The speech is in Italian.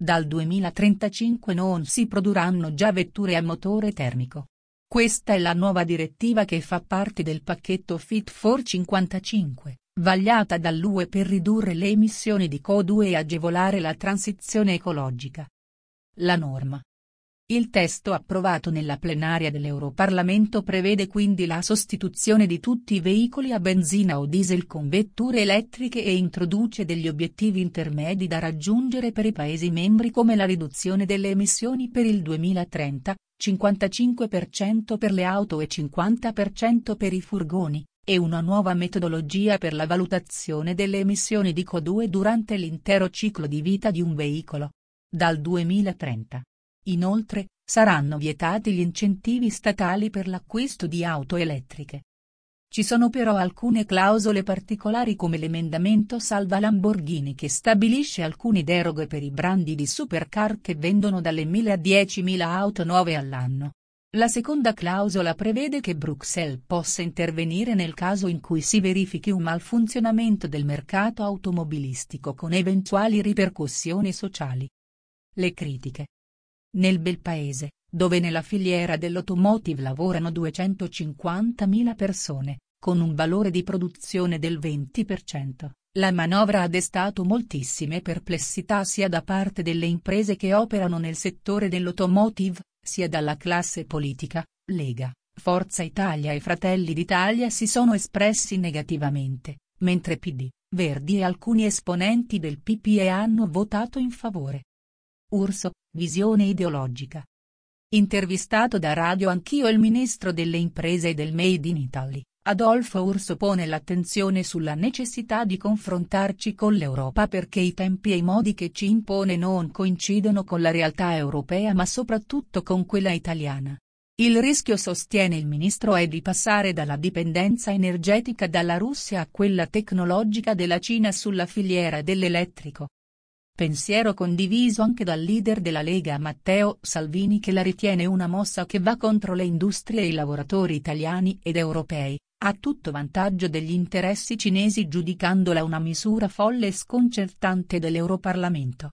Dal 2035 non si produrranno già vetture a motore termico. Questa è la nuova direttiva che fa parte del pacchetto Fit for 55, vagliata dall'UE per ridurre le emissioni di CO2 e agevolare la transizione ecologica. La norma. Il testo approvato nella plenaria dell'Europarlamento prevede quindi la sostituzione di tutti i veicoli a benzina o diesel con vetture elettriche e introduce degli obiettivi intermedi da raggiungere per i Paesi membri come la riduzione delle emissioni per il 2030, 55% per le auto e 50% per i furgoni, e una nuova metodologia per la valutazione delle emissioni di CO2 durante l'intero ciclo di vita di un veicolo. Dal 2030. Inoltre, saranno vietati gli incentivi statali per l'acquisto di auto elettriche. Ci sono però alcune clausole particolari come l'emendamento salva Lamborghini che stabilisce alcune deroghe per i brandi di supercar che vendono dalle 1.000 a 10.000 auto nuove all'anno. La seconda clausola prevede che Bruxelles possa intervenire nel caso in cui si verifichi un malfunzionamento del mercato automobilistico con eventuali ripercussioni sociali. Le critiche. Nel bel paese, dove nella filiera dell'automotive lavorano 250.000 persone, con un valore di produzione del 20%, la manovra ha destato moltissime perplessità sia da parte delle imprese che operano nel settore dell'automotive, sia dalla classe politica. Lega, Forza Italia e Fratelli d'Italia si sono espressi negativamente, mentre PD, Verdi e alcuni esponenti del PPE hanno votato in favore. Urso, visione ideologica. Intervistato da Radio Anch'io il ministro delle imprese e del Made in Italy, Adolfo Urso pone l'attenzione sulla necessità di confrontarci con l'Europa perché i tempi e i modi che ci impone non coincidono con la realtà europea ma soprattutto con quella italiana. Il rischio, sostiene il ministro, è di passare dalla dipendenza energetica dalla Russia a quella tecnologica della Cina sulla filiera dell'elettrico. Pensiero condiviso anche dal leader della Lega Matteo Salvini che la ritiene una mossa che va contro le industrie e i lavoratori italiani ed europei, a tutto vantaggio degli interessi cinesi giudicandola una misura folle e sconcertante dell'Europarlamento.